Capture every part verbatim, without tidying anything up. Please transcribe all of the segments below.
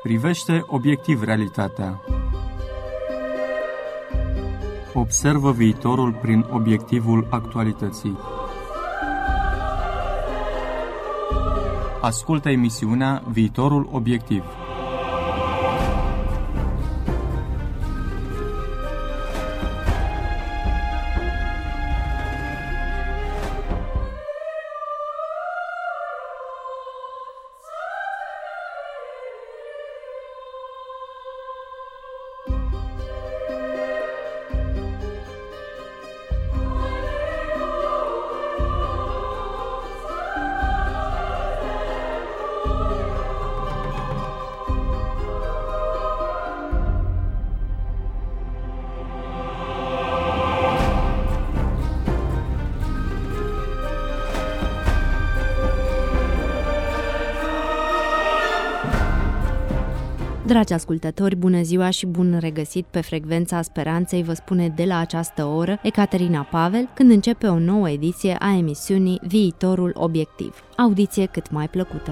Privește obiectiv realitatea. Observă viitorul prin obiectivul actualității. Ascultă emisiunea Viitorul Obiectiv. Dragi ascultători, bună ziua și bun regăsit pe Frecvența Speranței, vă spune de la această oră Ecaterina Pavel, când începe o nouă ediție a emisiunii Viitorul Obiectiv. Audiție cât mai plăcută!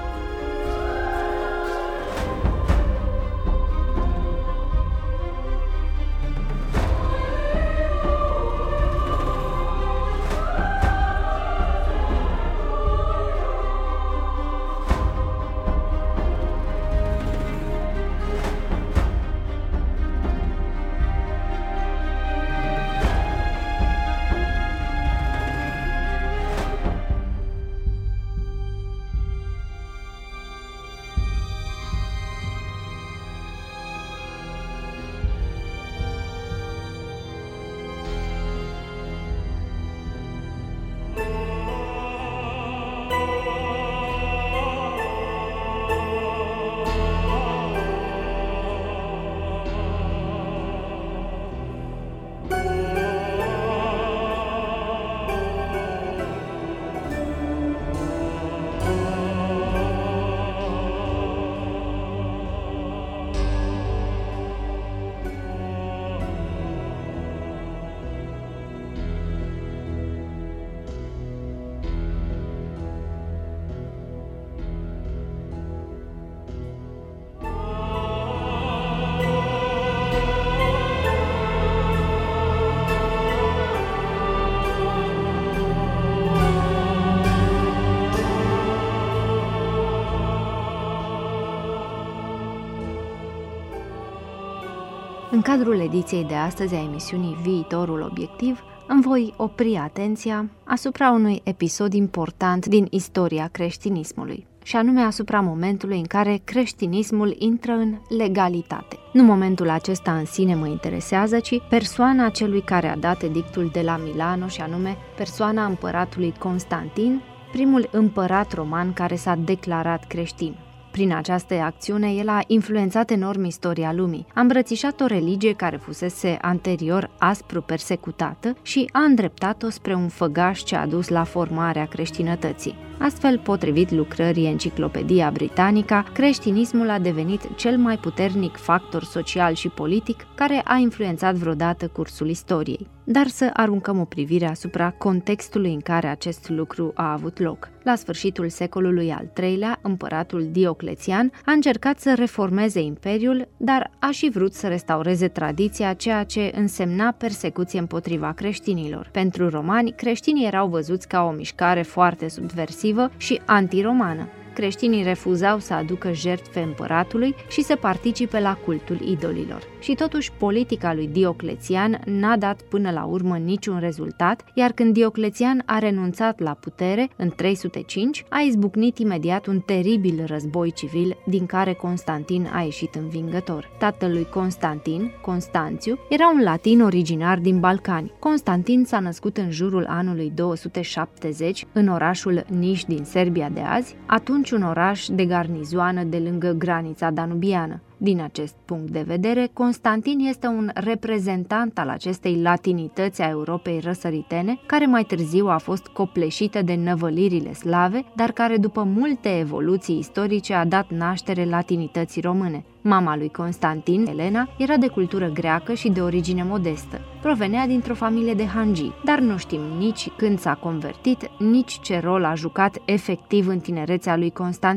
În cadrul ediției de astăzi a emisiunii Viitorul Obiectiv, îmi voi opri atenția asupra unui episod important din istoria creștinismului, și anume asupra momentului în care creștinismul intră în legalitate. Nu momentul acesta în sine mă interesează, ci persoana celui care a dat edictul de la Milano, și anume persoana împăratului Constantin, primul împărat roman care s-a declarat creștin. Prin această acțiune, el a influențat enorm istoria lumii, a îmbrățișat o religie care fusese anterior aspru persecutată și a îndreptat-o spre un făgaș ce a dus la formarea creștinătății. Astfel, potrivit lucrării Enciclopedia Britannica, creștinismul a devenit cel mai puternic factor social și politic care a influențat vreodată cursul istoriei. Dar să aruncăm o privire asupra contextului în care acest lucru a avut loc. La sfârșitul secolului al treilea, împăratul Dioclețian a încercat să reformeze imperiul, dar a și vrut să restaureze tradiția, ceea ce însemna persecuție împotriva creștinilor. Pentru romani, creștinii erau văzuți ca o mișcare foarte subversivă și antiromană. Creștinii refuzau să aducă jertfe împăratului și să participe la cultul idolilor. Și totuși, politica lui Dioclețian n-a dat până la urmă niciun rezultat, iar când Dioclețian a renunțat la putere, în trei sute cinci, a izbucnit imediat un teribil război civil, din care Constantin a ieșit învingător. Tatăl lui Constantin, Constanțiu, era un latin originar din Balcani. Constantin s-a născut în jurul anului două sute șaptezeci, în orașul Niș din Serbia de azi, atunci un oraș de garnizoană de lângă granița danubiană. Din acest punct de vedere, Constantin este un reprezentant al acestei latinități a Europei răsăritene, care mai târziu a fost copleșită de năvălirile slave, dar care după multe evoluții istorice a dat naștere latinității române. Mama lui Constantin, Elena, era de cultură greacă și de origine modestă. Provenea dintr-o familie de hangii, dar nu știm nici când s-a convertit, nici ce rol a jucat efectiv în tinerețea lui Constantin.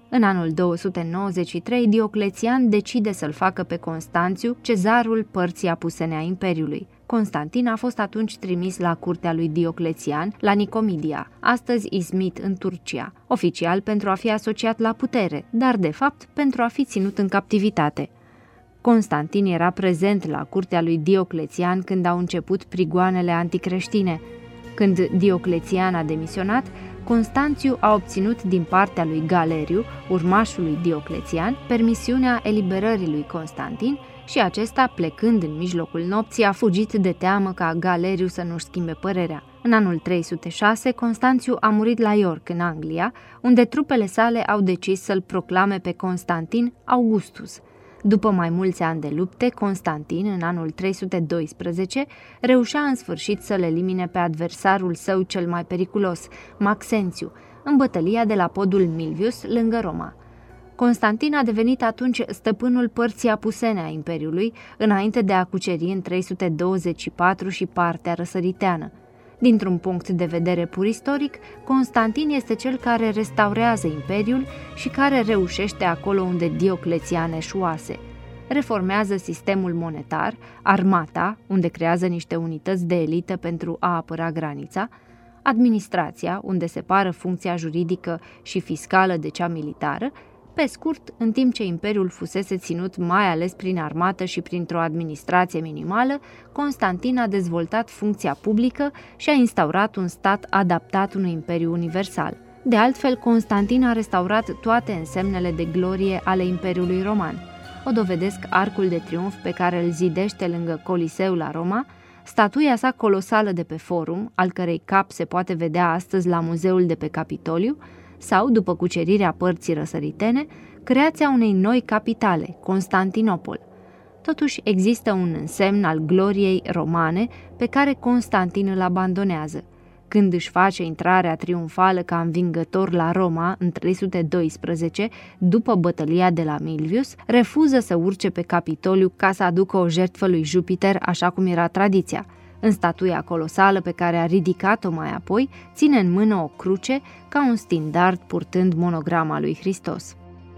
În anul două sute nouăzeci și trei, Dioclețian decide să-l facă pe Constanțiu cezarul părții apusene a Imperiului. Constantin a fost atunci trimis la curtea lui Dioclețian, la Nicomedia, astăzi Izmit în Turcia, oficial pentru a fi asociat la putere, dar de fapt pentru a fi ținut în captivitate. Constantin era prezent la curtea lui Dioclețian când au început prigoanele anticreștine. Când Dioclețian a demisionat, Constanțiu a obținut din partea lui Galeriu, urmașul lui Dioclețian, permisiunea eliberării lui Constantin și acesta, plecând în mijlocul nopții, a fugit de teamă ca Galeriu să nu-și schimbe părerea. În anul trei sute șase, Constanțiu a murit la York, în Anglia, unde trupele sale au decis să-l proclame pe Constantin Augustus. După mai mulți ani de lupte, Constantin, în anul trei sute doisprezece, reușea în sfârșit să-l elimine pe adversarul său cel mai periculos, Maxențiu, în bătălia de la podul Milvius, lângă Roma. Constantin a devenit atunci stăpânul părții apusene a Imperiului, înainte de a cuceri în trei sute douăzeci și patru și partea răsăriteană. Dintr-un punct de vedere pur istoric, Constantin este cel care restaurează Imperiul și care reușește acolo unde Dioclețian eșuase. Reformează sistemul monetar, armata, unde creează niște unități de elită pentru a apăra granița, administrația, unde separă funcția juridică și fiscală de cea militară. Pe scurt, în timp ce Imperiul fusese ținut mai ales prin armată și printr-o administrație minimală, Constantin a dezvoltat funcția publică și a instaurat un stat adaptat unui imperiu universal. De altfel, Constantin a restaurat toate însemnele de glorie ale Imperiului Roman. O dovedesc arcul de triumf pe care îl zidește lângă Coliseu la Roma, statuia sa colosală de pe Forum, al cărei cap se poate vedea astăzi la muzeul de pe Capitoliu, sau, după cucerirea părții răsăritene, creația unei noi capitale, Constantinopol. Totuși există un însemn al gloriei romane pe care Constantin îl abandonează. Când își face intrarea triumfală ca învingător la Roma în trei sute doisprezece, după bătălia de la Milvius, refuză să urce pe Capitoliu ca să aducă o jertfă lui Jupiter, așa cum era tradiția. În statuia colosală pe care a ridicat-o mai apoi, ține în mână o cruce ca un standard purtând monograma lui Hristos.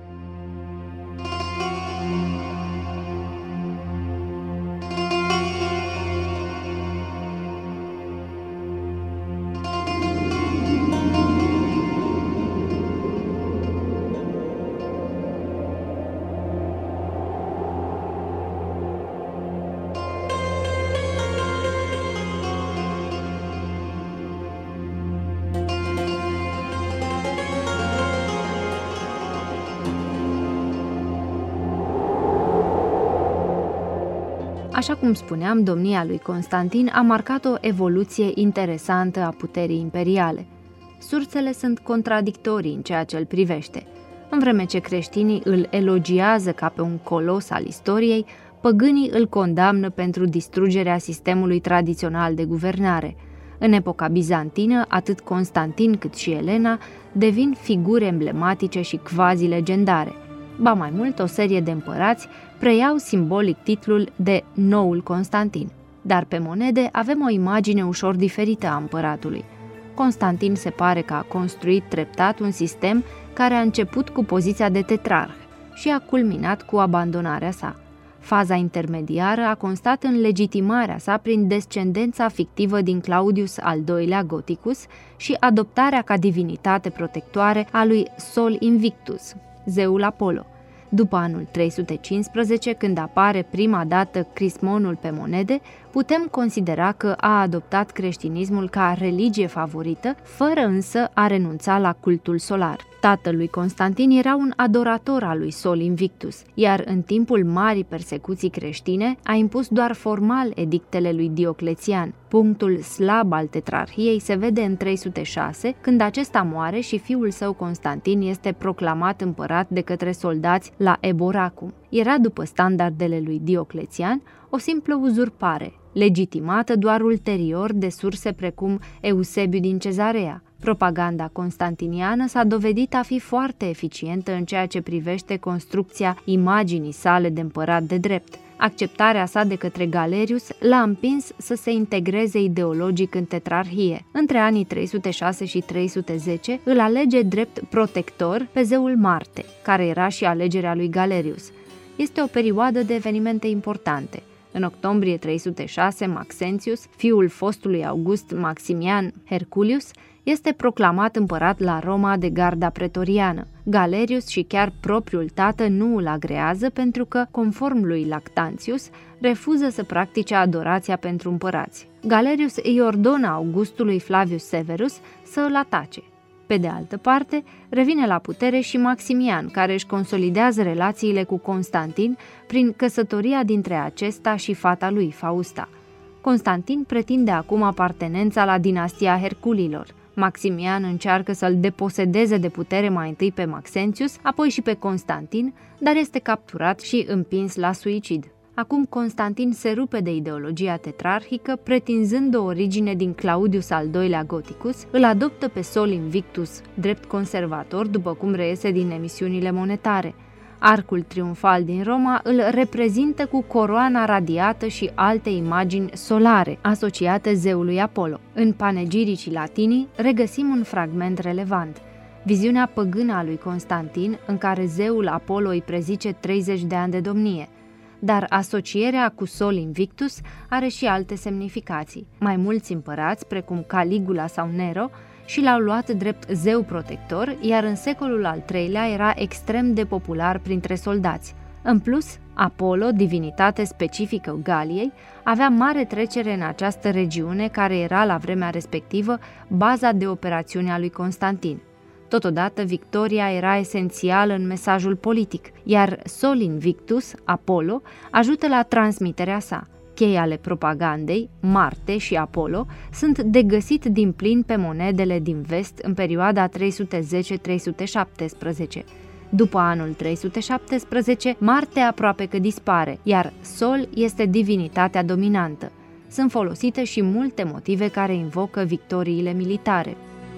Așa cum spuneam, domnia lui Constantin a marcat o evoluție interesantă a puterii imperiale. Sursele sunt contradictorii în ceea ce îl privește. În vreme ce creștinii îl elogiază ca pe un colos al istoriei, păgânii îl condamnă pentru distrugerea sistemului tradițional de guvernare. În epoca bizantină, atât Constantin cât și Elena devin figuri emblematice și quasi-legendare. Ba mai mult, o serie de împărați preiau simbolic titlul de Noul Constantin. Dar pe monede avem o imagine ușor diferită a împăratului. Constantin se pare că a construit treptat un sistem care a început cu poziția de tetrarh și a culminat cu abandonarea sa. Faza intermediară a constat în legitimarea sa prin descendența fictivă din Claudius al doilea Gothicus și adoptarea ca divinitate protectoare a lui Sol Invictus, zeul Apollo. După anul trei sute cincisprezece, când apare prima dată crismonul pe monede, putem considera că a adoptat creștinismul ca religie favorită, fără însă a renunța la cultul solar. Tatăl lui Constantin era un adorator al lui Sol Invictus, iar în timpul marii persecuții creștine a impus doar formal edictele lui Dioclețian. Punctul slab al tetrarhiei se vede în trei sute șase, când acesta moare și fiul său Constantin este proclamat împărat de către soldați la Eboracum. Era, după standardele lui Dioclețian, o simplă uzurpare, legitimată doar ulterior de surse precum Eusebiu din Cezarea. Propaganda constantiniană s-a dovedit a fi foarte eficientă în ceea ce privește construcția imaginii sale de împărat de drept. Acceptarea sa de către Galerius l-a împins să se integreze ideologic în tetrarhie. Între anii trei sute șase și trei sute zece îl alege drept protector pe zeul Marte, care era și alegerea lui Galerius. Este o perioadă de evenimente importante. În octombrie trei sute șase, Maxentius, fiul fostului August Maximian Herculius, este proclamat împărat la Roma de garda pretoriană. Galerius și chiar propriul tată nu îl agrează pentru că, conform lui Lactantius, refuză să practice adorația pentru împărați. Galerius îi ordonă Augustului Flavius Severus să îl atace. Pe de altă parte, revine la putere și Maximian, care își consolidează relațiile cu Constantin prin căsătoria dintre acesta și fata lui, Fausta. Constantin pretinde acum apartenența la dinastia Herculilor. Maximian încearcă să-l deposedeze de putere mai întâi pe Maxentius, apoi și pe Constantin, dar este capturat și împins la suicid. Acum Constantin se rupe de ideologia tetrarhică, pretinzând o origine din Claudius al doilea Gothicus, îl adoptă pe Sol Invictus drept conservator, după cum reiese din emisiunile monetare. Arcul triumfal din Roma îl reprezintă cu coroana radiată și alte imagini solare asociate zeului Apollo. În panegiricii latinii regăsim un fragment relevant. Viziunea păgână a lui Constantin, în care zeul Apollo îi prezice treizeci de ani de domnie. Dar asocierea cu Sol Invictus are și alte semnificații. Mai mulți împărați, precum Caligula sau Nero, și l-au luat drept zeu protector, iar în secolul al treilea era extrem de popular printre soldați. În plus, Apollo, divinitate specifică Galiei, avea mare trecere în această regiune care era la vremea respectivă baza de operațiune a lui Constantin. Totodată, victoria era esențială în mesajul politic, iar Sol Invictus, Apollo, ajută la transmiterea sa. Chei ale propagandei, Marte și Apollo, sunt de găsit din plin pe monedele din vest în perioada trei sute zece - trei sute șaptesprezece. După anul trei sute șaptesprezece, Marte aproape că dispare, iar Sol este divinitatea dominantă. Sunt folosite și multe motive care invocă victoriile militare.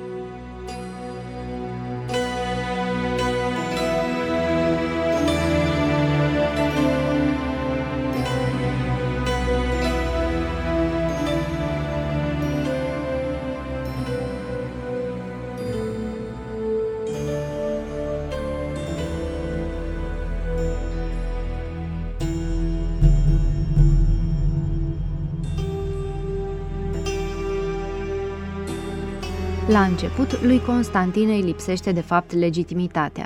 La început, lui Constantin îi lipsește de fapt legitimitatea.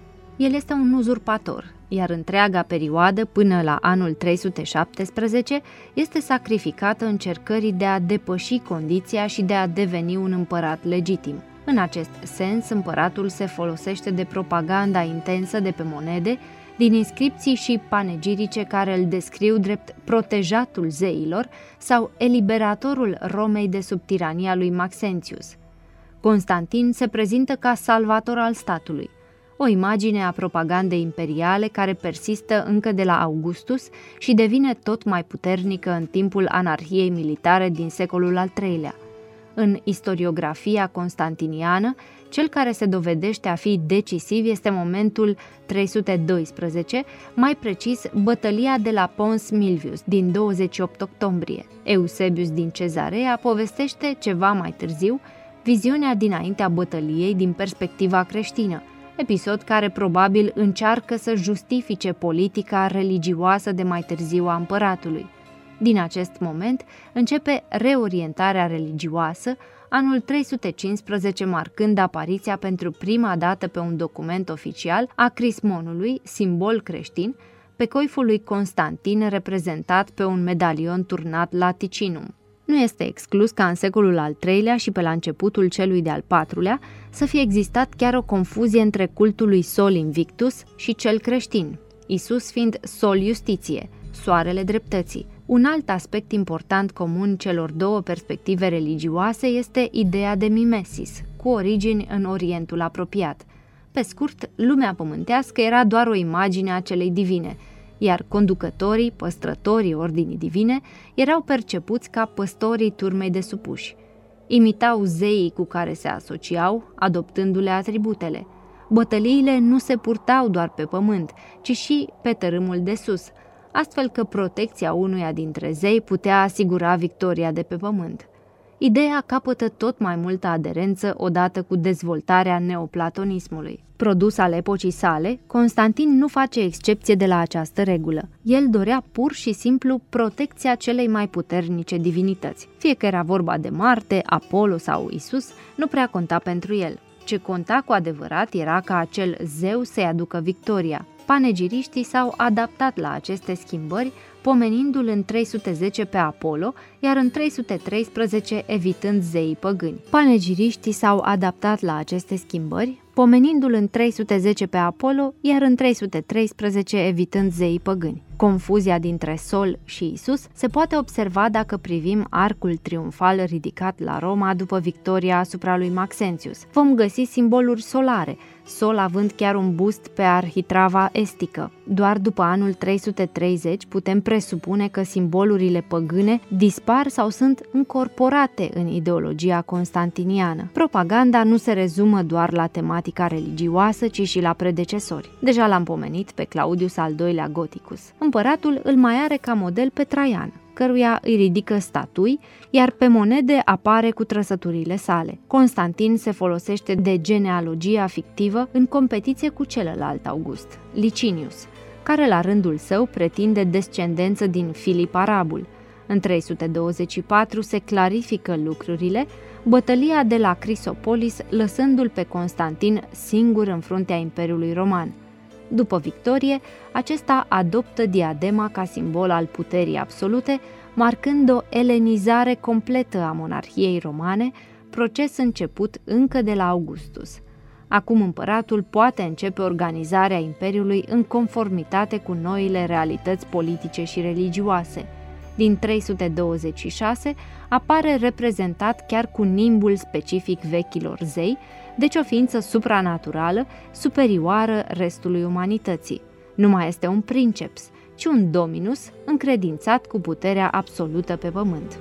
El este un uzurpator, iar întreaga perioadă, până la anul trei sute șaptesprezece, este sacrificată încercării de a depăși condiția și de a deveni un împărat legitim. În acest sens, împăratul se folosește de propaganda intensă de pe monede, din inscripții și panegirice care îl descriu drept protejatul zeilor sau eliberatorul Romei de sub tirania lui Maxentius. Constantin se prezintă ca salvator al statului, o imagine a propagandei imperiale care persistă încă de la Augustus și devine tot mai puternică în timpul anarhiei militare din secolul al treilea. În istoriografia constantiniană, cel care se dovedește a fi decisiv este momentul trei sute doisprezece, mai precis bătălia de la Pons Milvius din douăzeci și opt octombrie. Eusebius din Cezarea povestește ceva mai târziu viziunea dinaintea bătăliei din perspectiva creștină, episod care probabil încearcă să justifice politica religioasă de mai târziu a împăratului. Din acest moment începe reorientarea religioasă, anul trei sute cincisprezece marcând apariția pentru prima dată pe un document oficial a crismonului, simbol creștin, pe coiful lui Constantin reprezentat pe un medalion turnat laticinum. Nu este exclus ca în secolul al treilea și pe la începutul celui de-al patrulea să fie existat chiar o confuzie între cultul lui Sol Invictus și cel creștin, Isus fiind Sol Iustitie, soarele dreptății. Un alt aspect important comun celor două perspective religioase este ideea de mimesis, cu origini în Orientul apropiat. Pe scurt, lumea pământească era doar o imagine a celei divine, iar conducătorii, păstrătorii ordinii divine, erau percepuți ca păstorii turmei de supuși. Imitau zeii cu care se asociau, adoptându-le atributele. Bătăliile nu se purtau doar pe pământ, ci și pe tărâmul de sus. astfel că protecția unuia dintre zei putea asigura victoria de pe pământ. Ideea capătă tot mai multă aderență odată cu dezvoltarea neoplatonismului. Produs al epocii sale, Constantin nu face excepție de la această regulă. El dorea pur și simplu protecția celei mai puternice divinități. Fie că era vorba de Marte, Apollo sau Isus, nu prea conta pentru el. Ce conta cu adevărat era ca acel zeu să-i aducă victoria. Panegiriștii s-au adaptat la aceste schimbări, pomenindu-l în trei sute zece pe Apollo, iar în trei sute treisprezece evitând zeii păgâni. Panegiriștii s-au adaptat la aceste schimbări, pomenindu-l în trei sute zece pe Apollo, iar în trei sute treisprezece evitând zeii păgâni. Confuzia dintre Sol și Isus se poate observa dacă privim arcul triumfal ridicat la Roma după victoria asupra lui Maxentius. Vom găsi simboluri solare, Sol având chiar un bust pe arhitrava estică. Doar după anul trei sute treizeci putem presupune că simbolurile păgâne dispar sau sunt încorporate în ideologia constantiniană. Propaganda nu se rezumă doar la tematica religioasă, ci și la predecesori. Deja l-am pomenit pe Claudius al doilea Gothicus. Împăratul îl mai are ca model pe Traian, căruia îi ridică statui, iar pe monede apare cu trăsăturile sale. Constantin se folosește de genealogia fictivă în competiție cu celălalt August, Licinius, care la rândul său pretinde descendență din Filip Arabul. În trei sute douăzeci și patru se clarifică lucrurile, bătălia de la Crisopolis lăsându-l pe Constantin singur în fruntea Imperiului Roman. După victorie, acesta adoptă diadema ca simbol al puterii absolute, marcând o elenizare completă a monarhiei romane, proces început încă de la Augustus. Acum împăratul poate începe organizarea imperiului în conformitate cu noile realități politice și religioase. Din trei sute douăzeci și șase apare reprezentat chiar cu nimbul specific vechilor zei, deci o ființă supranaturală, superioară restului umanității. Nu mai este un princeps, ci un dominus încredințat cu puterea absolută pe pământ.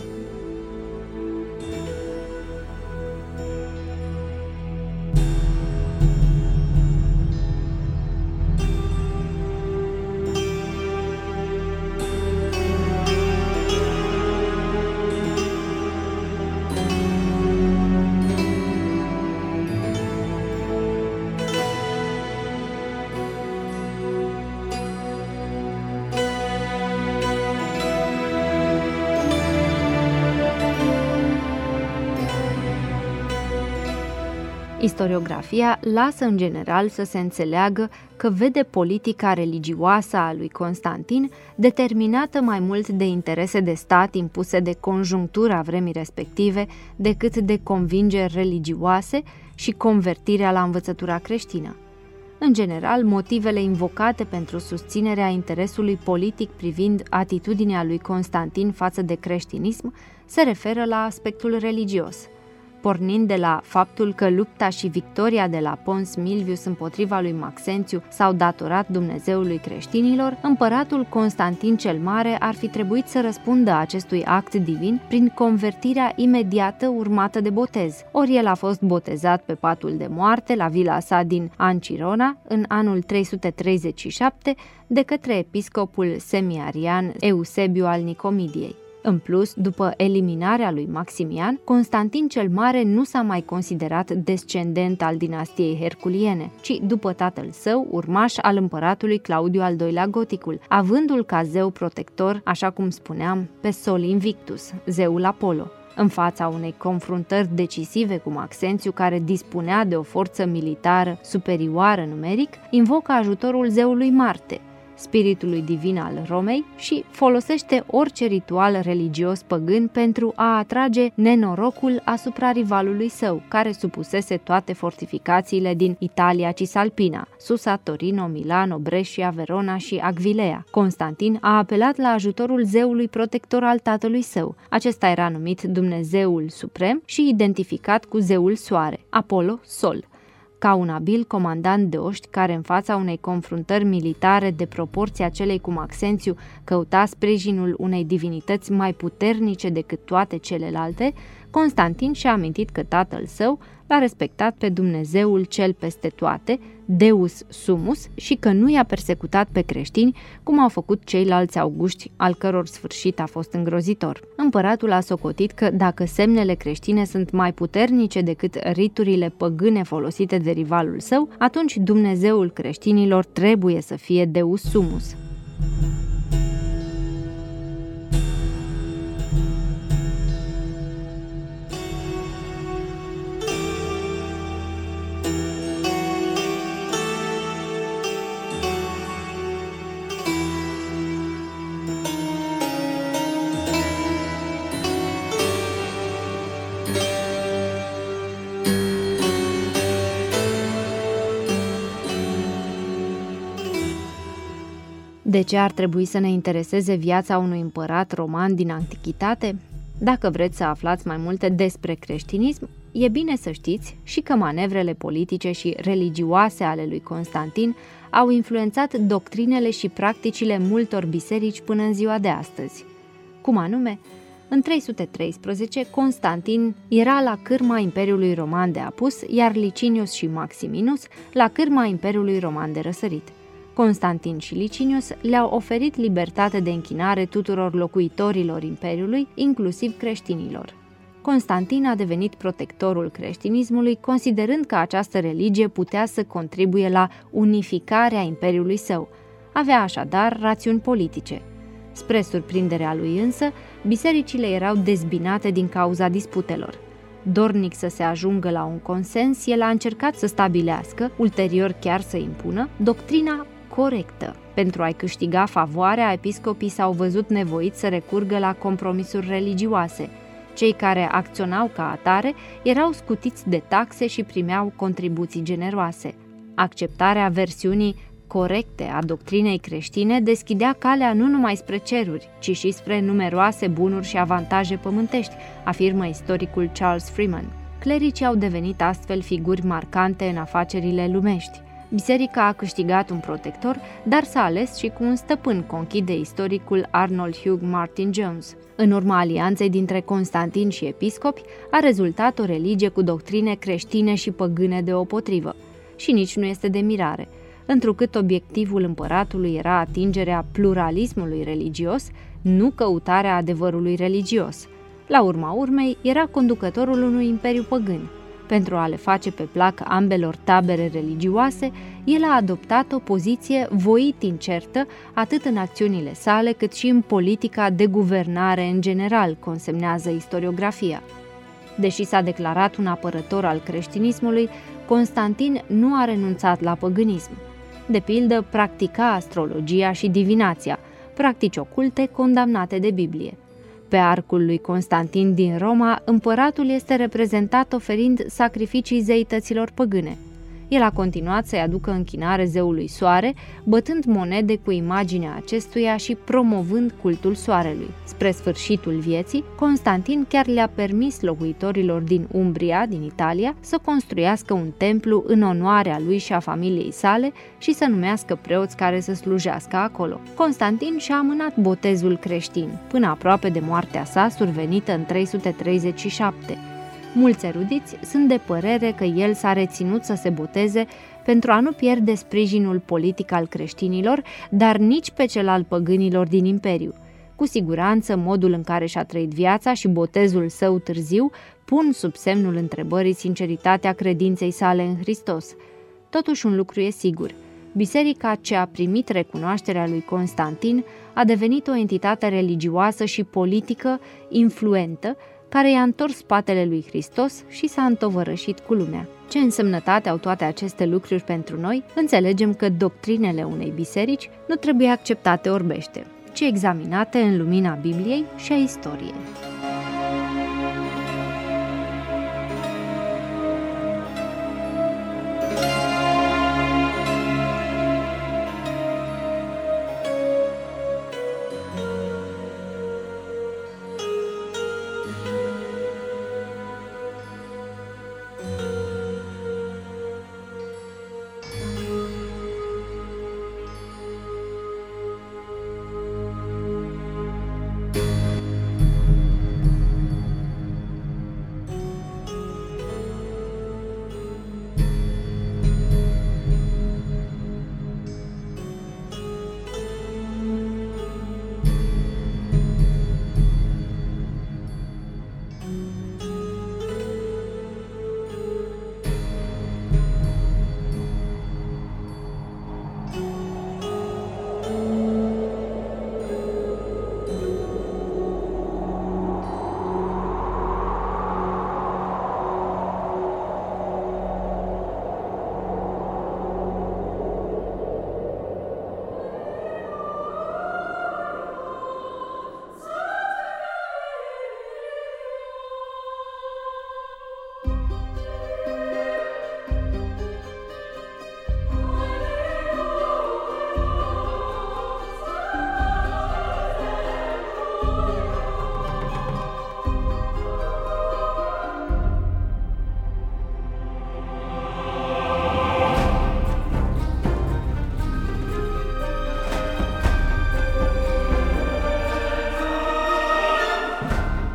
Istoriografia lasă în general să se înțeleagă că vede politica religioasă a lui Constantin determinată mai mult de interese de stat impuse de conjunctura vremii respective decât de convingeri religioase și convertirea la învățătura creștină. În general, motivele invocate pentru susținerea interesului politic privind atitudinea lui Constantin față de creștinism se referă la aspectul religios. Pornind de la faptul că lupta și victoria de la Pons Milvius împotriva lui Maxențiu s-au datorat Dumnezeului creștinilor, împăratul Constantin cel Mare ar fi trebuit să răspundă acestui act divin prin convertirea imediată urmată de botez. Ori el a fost botezat pe patul de moarte la vila sa din Ancirona în anul trei sute treizeci și șapte de către episcopul semiarian Eusebiu al Nicomidiei. În plus, după eliminarea lui Maximian, Constantin cel Mare nu s-a mai considerat descendent al dinastiei herculiene, ci, după tatăl său, urmaș al împăratului Claudiu al doilea Goticul, avându-l ca zeu protector, așa cum spuneam, pe Sol Invictus, zeul Apollo. În fața unei confruntări decisive cu Maxențiu, care dispunea de o forță militară superioară numeric, invocă ajutorul zeului Marte, spiritului divin al Romei, și folosește orice ritual religios păgân pentru a atrage nenorocul asupra rivalului său, care supusese toate fortificațiile din Italia Cisalpina, Susa, Torino, Milano, Brescia, Verona și Agvilea. Constantin a apelat la ajutorul zeului protector al tatălui său. Acesta era numit Dumnezeul Suprem și identificat cu zeul Soare, Apollo Sol. Ca un abil comandant de oști care în fața unei confruntări militare de proporția celei cu Maxențiu căuta sprijinul unei divinități mai puternice decât toate celelalte, Constantin și-a amintit că tatăl său l-a respectat pe Dumnezeul cel peste toate, Deus Sumus, și că nu i-a persecutat pe creștini, cum au făcut ceilalți auguști, al căror sfârșit a fost îngrozitor. Împăratul a socotit că dacă semnele creștine sunt mai puternice decât riturile păgâne folosite de rivalul său, atunci Dumnezeul creștinilor trebuie să fie Deus Sumus. De ce ar trebui să ne intereseze viața unui împărat roman din antichitate? Dacă vreți să aflați mai multe despre creștinism, e bine să știți și că manevrele politice și religioase ale lui Constantin au influențat doctrinele și practicile multor biserici până în ziua de astăzi. Cum anume? În trei sute treisprezece, Constantin era la cârma Imperiului Roman de apus, iar Licinius și Maximinus la cârma Imperiului Roman de răsărit. Constantin și Licinius le-au oferit libertate de închinare tuturor locuitorilor Imperiului, inclusiv creștinilor. Constantin a devenit protectorul creștinismului, considerând că această religie putea să contribuie la unificarea Imperiului său. Avea așadar rațiuni politice. Spre surprinderea lui însă, bisericile erau dezbinate din cauza disputelor. Dornic să se ajungă la un consens, el a încercat să stabilească, ulterior chiar să impună, doctrina corectă. Pentru a-i câștiga favoarea, episcopii s-au văzut nevoiți să recurgă la compromisuri religioase. Cei care acționau ca atare erau scutiți de taxe și primeau contribuții generoase. Acceptarea versiunii corecte a doctrinei creștine deschidea calea nu numai spre ceruri, ci și spre numeroase bunuri și avantaje pământești, afirmă istoricul Charles Freeman. Clericii au devenit astfel figuri marcante în afacerile lumești. Biserica a câștigat un protector, dar s-a ales și cu un stăpân, conchide istoricul Arnold Hugh Martin Jones. În urma alianței dintre Constantin și episcopi a rezultat o religie cu doctrine creștine și păgâne deopotrivă. Și nici nu este de mirare, întrucât obiectivul împăratului era atingerea pluralismului religios, nu căutarea adevărului religios. La urma urmei, era conducătorul unui imperiu păgân. Pentru a le face pe plac ambelor tabere religioase, el a adoptat o poziție voit incertă atât în acțiunile sale cât și în politica de guvernare în general, consemnează istoriografia. Deși s-a declarat un apărător al creștinismului, Constantin nu a renunțat la păgânism. De pildă, practica astrologia și divinația, practici oculte condamnate de Biblie. Pe arcul lui Constantin din Roma, împăratul este reprezentat oferind sacrificii zeităților păgâne. El a continuat să-i aducă închinare zeului Soare, bătând monede cu imaginea acestuia și promovând cultul soarelui. Spre sfârșitul vieții, Constantin chiar le-a permis locuitorilor din Umbria, din Italia, să construiască un templu în onoarea lui și a familiei sale și să numească preoți care să slujească acolo. Constantin și-a amânat botezul creștin, până aproape de moartea sa, survenită în trei sute treizeci și șapte. Mulți erudiți sunt de părere că el s-a reținut să se boteze pentru a nu pierde sprijinul politic al creștinilor, dar nici pe cel al păgânilor din imperiu. Cu siguranță, modul în care și-a trăit viața și botezul său târziu pun sub semnul întrebării sinceritatea credinței sale în Hristos. Totuși un lucru e sigur. Biserica ce a primit recunoașterea lui Constantin a devenit o entitate religioasă și politică influentă, care i-a întors spatele lui Hristos și s-a întovărășit cu lumea. Ce însemnătate au toate aceste lucruri pentru noi? Înțelegem că doctrinele unei biserici nu trebuie acceptate orbește, ci examinate în lumina Bibliei și a istoriei.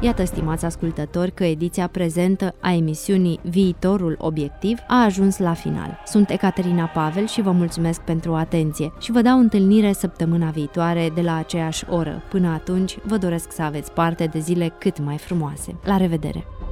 Iată, stimați ascultători, că ediția prezentă a emisiunii Viitorul Obiectiv a ajuns la final. Sunt Ecaterina Pavel și vă mulțumesc pentru atenție și vă dau întâlnire săptămâna viitoare de la aceeași oră. Până atunci, vă doresc să aveți parte de zile cât mai frumoase. La revedere!